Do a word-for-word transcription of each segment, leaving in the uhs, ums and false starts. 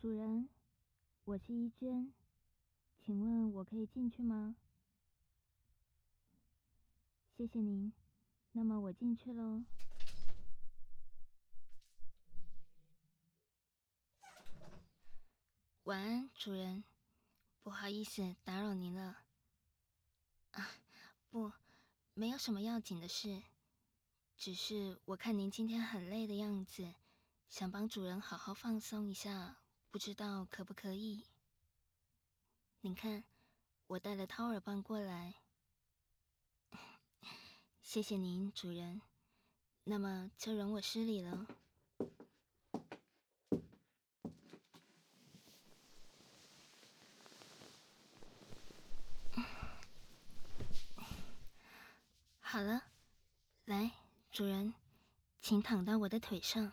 主人，我是伊娟，请问我可以进去吗？谢谢您。那么我进去喽。晚安，主人。不好意思打扰您了。啊，不，没有什么要紧的事，只是我看您今天很累的样子，想帮主人好好放松一下，不知道可不可以？您看，我带了掏耳棒过来。谢谢您，主人。那么就容我失礼了。好了，来，主人，请躺到我的腿上。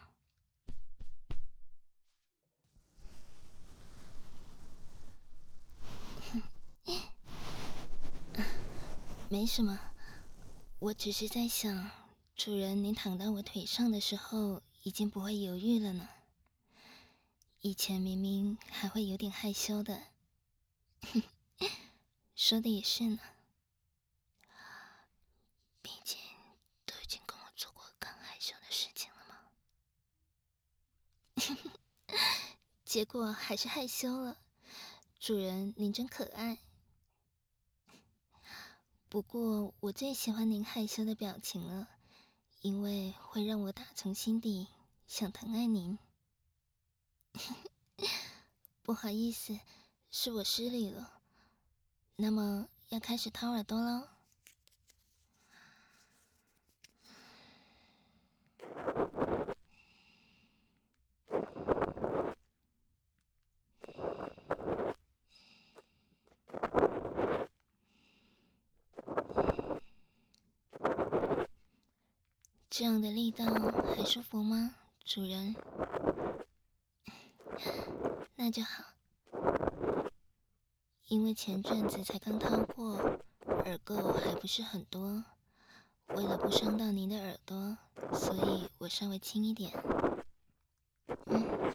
没什么，我只是在想，主人您躺到我腿上的时候，已经不会犹豫了呢。以前明明还会有点害羞的。说的也是呢，毕竟都已经跟我做过更害羞的事情了嘛。结果还是害羞了。主人您真可爱。不过我最喜欢您害羞的表情了，因为会让我打从心底想疼爱您。不好意思，是我失礼了。那么要开始掏耳朵喽。这样的力道还舒服吗，主人？那就好。因为前阵子才刚掏过，耳垢还不是很多，为了不伤到您的耳朵，所以我稍微轻一点。嗯。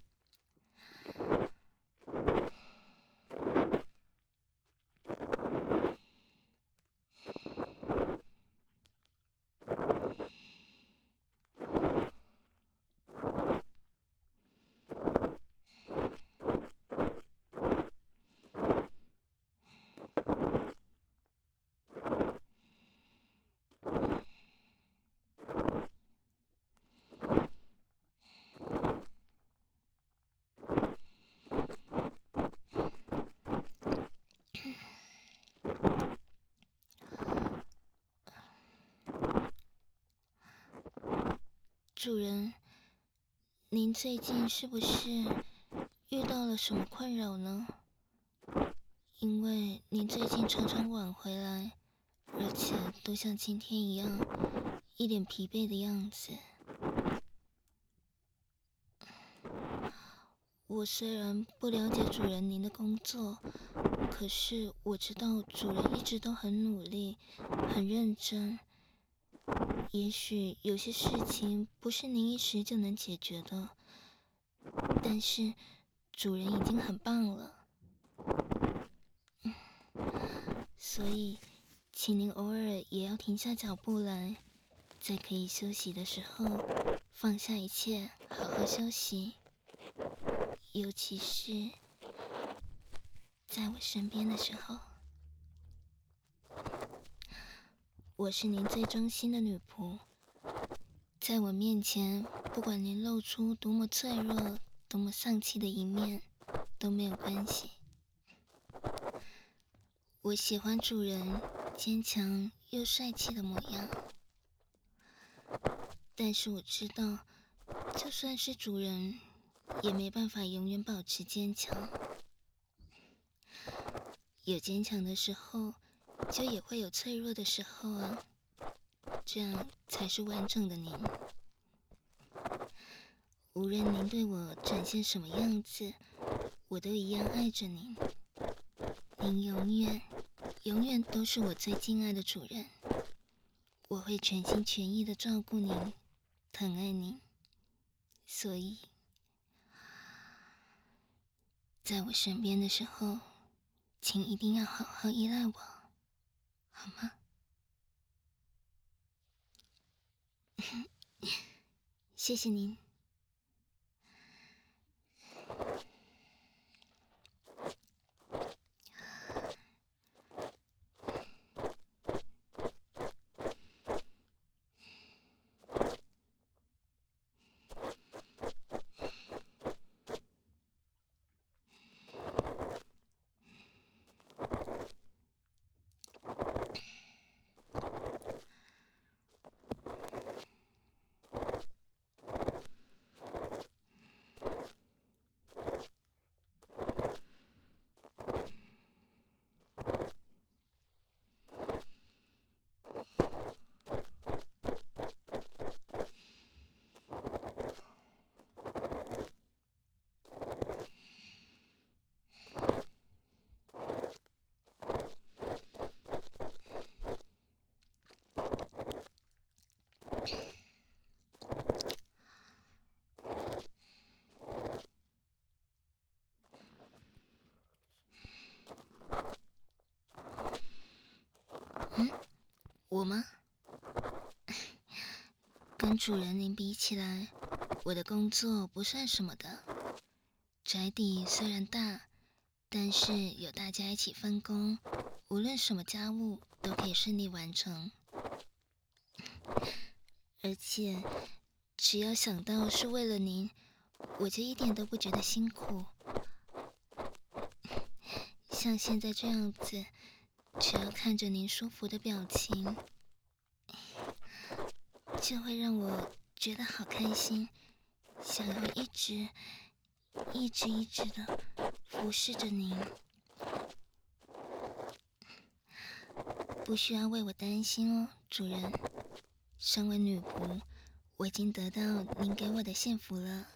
主人，您最近是不是遇到了什么困扰呢？因为您最近常常晚回来，而且都像今天一样，一脸疲惫的样子。我虽然不了解主人您的工作，可是我知道主人一直都很努力，很认真。也许有些事情不是您一时就能解决的，但是主人已经很棒了。嗯，所以请您偶尔也要停下脚步来，在可以休息的时候放下一切，好好休息。尤其是在我身边的时候。我是您最忠心的女仆，在我面前，不管您露出多么脆弱、多么丧气的一面，都没有关系。我喜欢主人坚强又帅气的模样，但是我知道，就算是主人，也没办法永远保持坚强。有坚强的时候，就也会有脆弱的时候啊，这样才是完整的您。无论您对我展现什么样子，我都一样爱着您。您永远、永远都是我最敬爱的主人。我会全心全意的照顾您，疼爱您。所以， 在我身边的时候，请一定要好好依赖我，好吗？谢谢您。嗯，我吗？跟主人您比起来，我的工作不算什么的。宅邸虽然大，但是有大家一起分工，无论什么家务都可以顺利完成。而且，只要想到是为了您，我就一点都不觉得辛苦。像现在这样子，只要看着您舒服的表情，就会让我觉得好开心，想要一直、一直、一直的服侍着您。不需要为我担心哦，主人。身为女仆，我已经得到您给我的幸福了。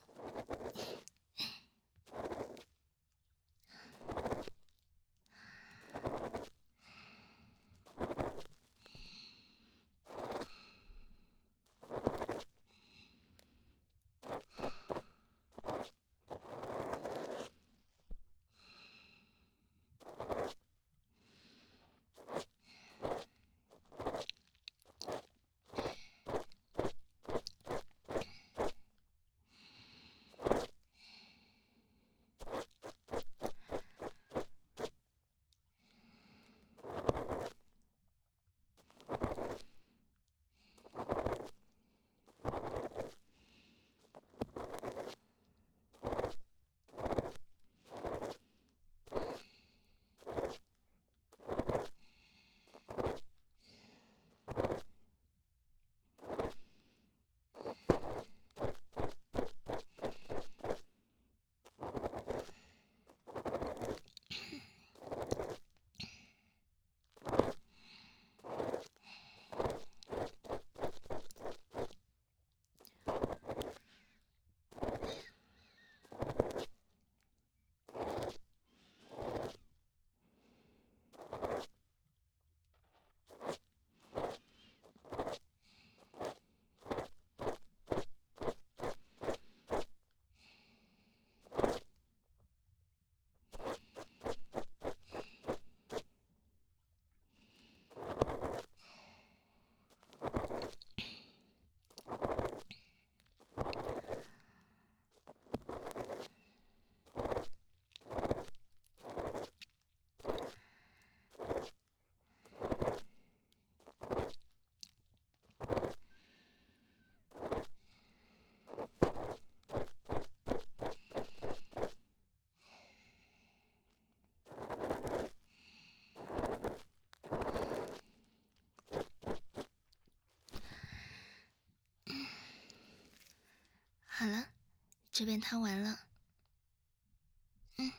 好了，这边掏完了。嗯，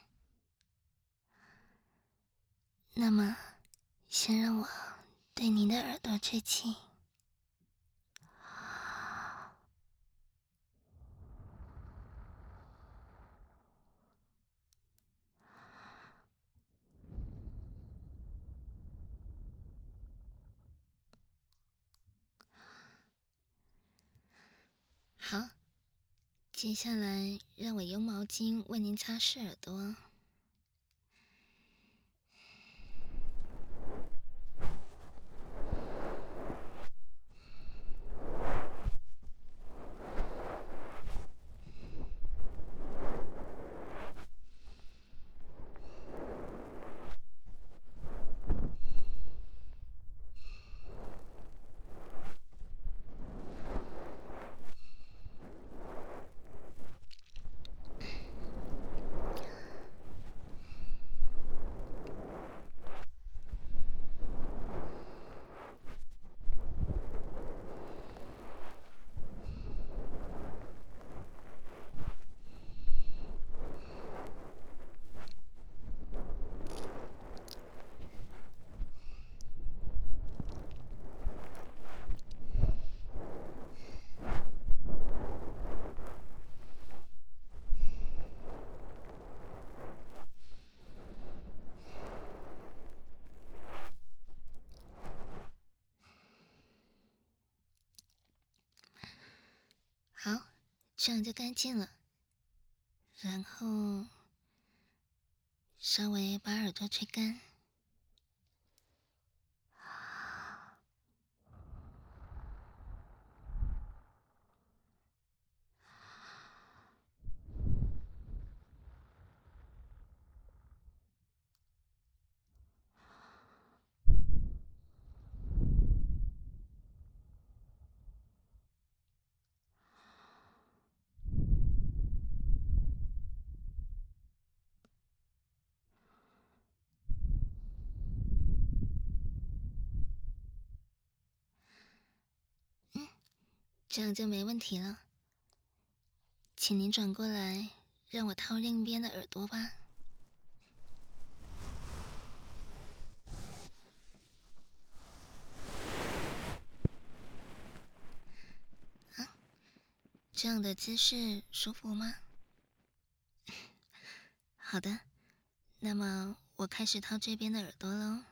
那么，先让我对您的耳朵吹气。好，接下来让我用毛巾为您擦拭耳朵。 这样就干净了。然后稍微把耳朵吹干。嗯，这样就没问题了。请您转过来，让我掏另一边的耳朵吧。啊，这样的姿势舒服吗？好的，那么我开始掏这边的耳朵喽。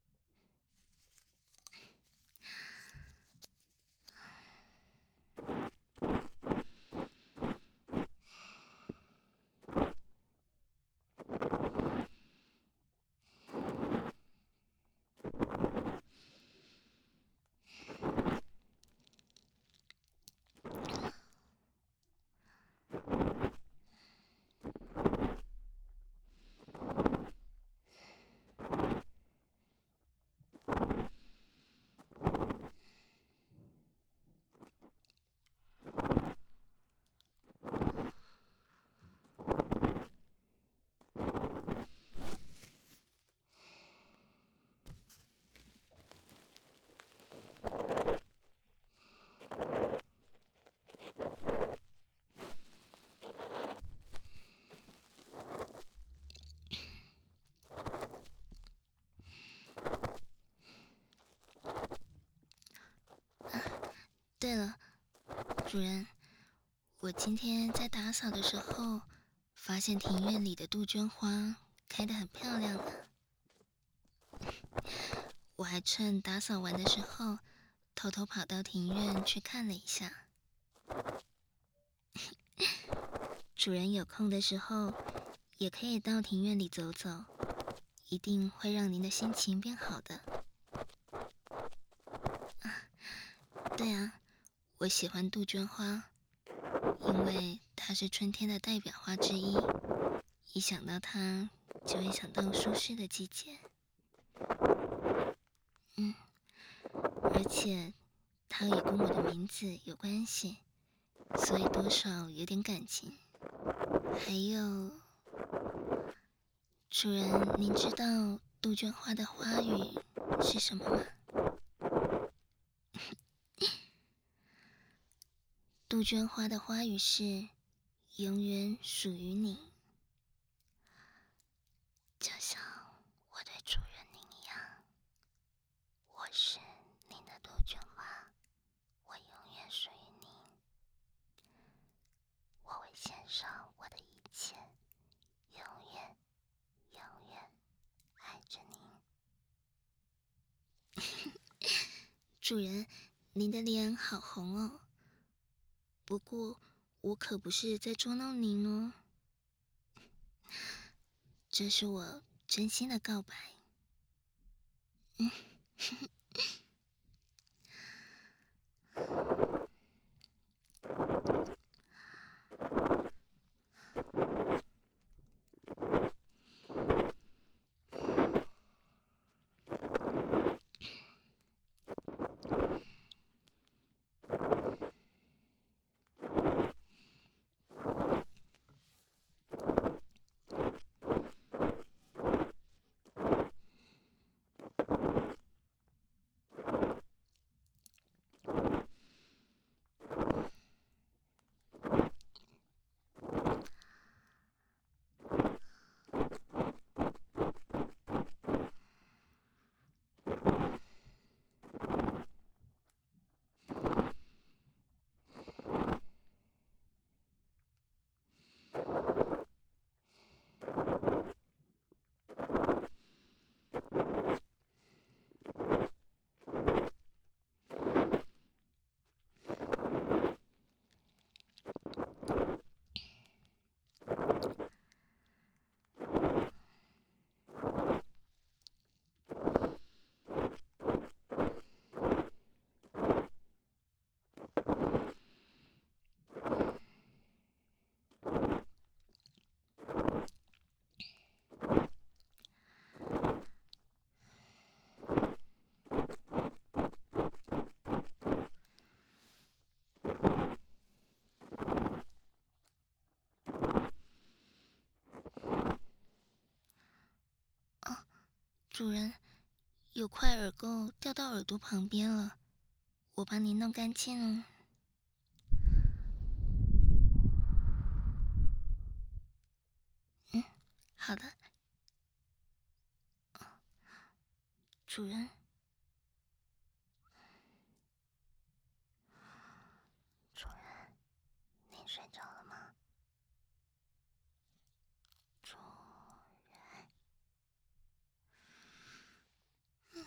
对了，主人，我今天在打扫的时候，发现庭院里的杜鹃花开得很漂亮呢。我还趁打扫完的时候，偷偷跑到庭院去看了一下。主人有空的时候，也可以到庭院里走走，一定会让您的心情变好的。啊，对啊，我喜欢杜鹃花，因为它是春天的代表花之一，一想到它，就会想到舒适的季节。嗯，而且它也跟我的名字有关系，所以多少有点感情。还有，主人，您知道杜鹃花的花语是什么吗？杜鹃花的花语是“永远属于你”，就像我对主人您一样，我是您的杜鹃花，我永远属于您，我会献上我的一切，永远永远爱着您。主人，您的脸好红哦。不过，我可不是在捉弄您哦，这是我真心的告白。嗯， 主人，有块耳垢掉到耳朵旁边了，我帮您弄干净了。嗯，好的。主人，主人，您睡着了吗？主人，嗯。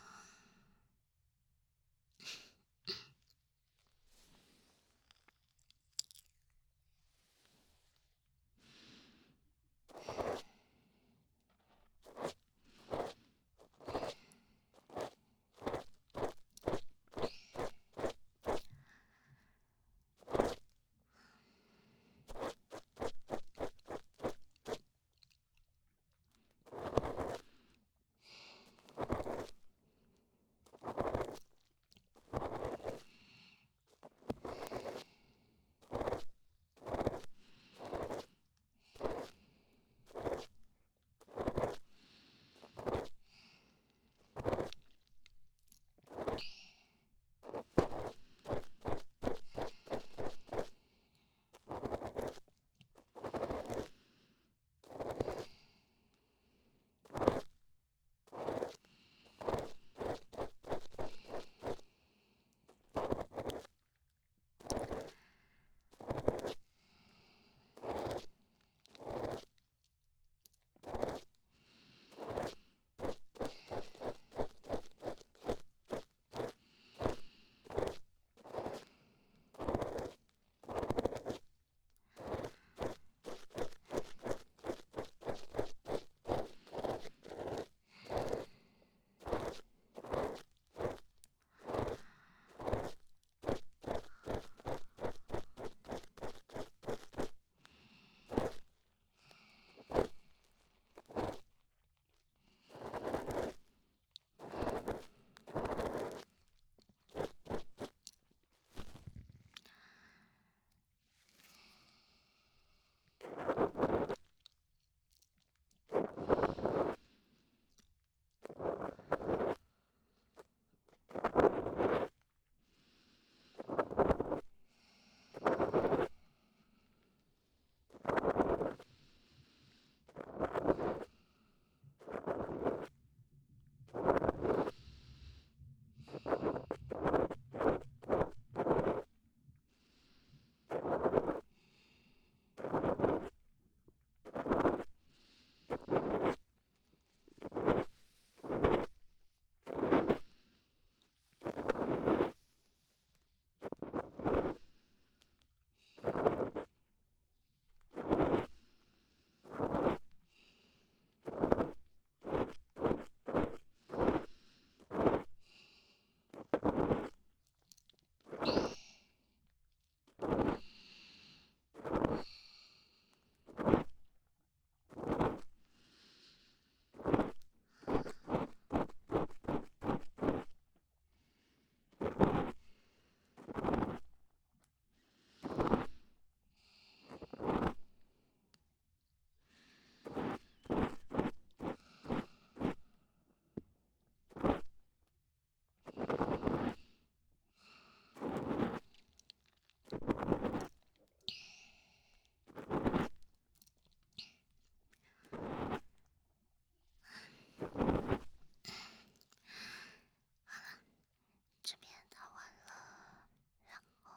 这边打完了，然后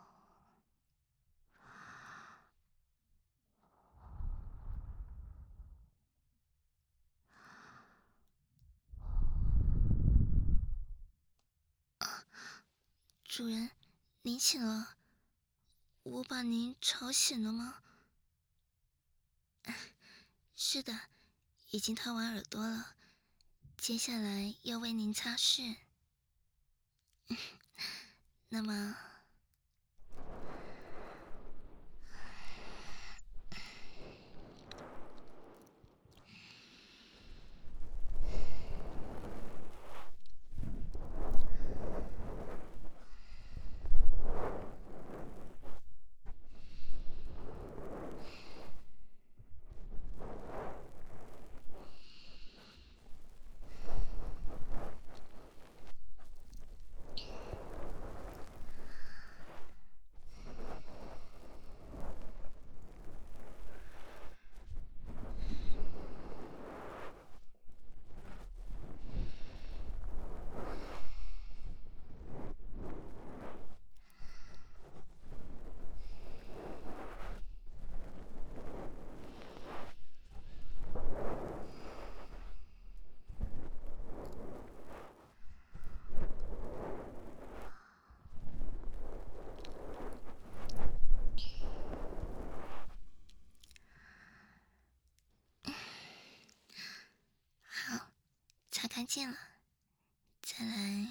主人，您醒了，我把您吵醒了吗？是的，已经掏完耳朵了，接下来要为您擦拭。那么看见了。再来，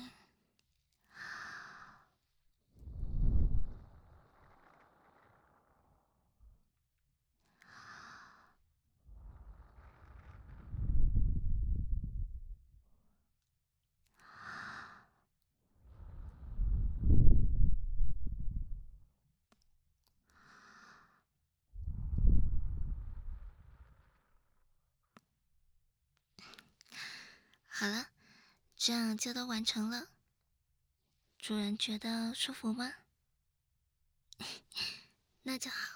好了，这样就都完成了。主人觉得舒服吗？那就好。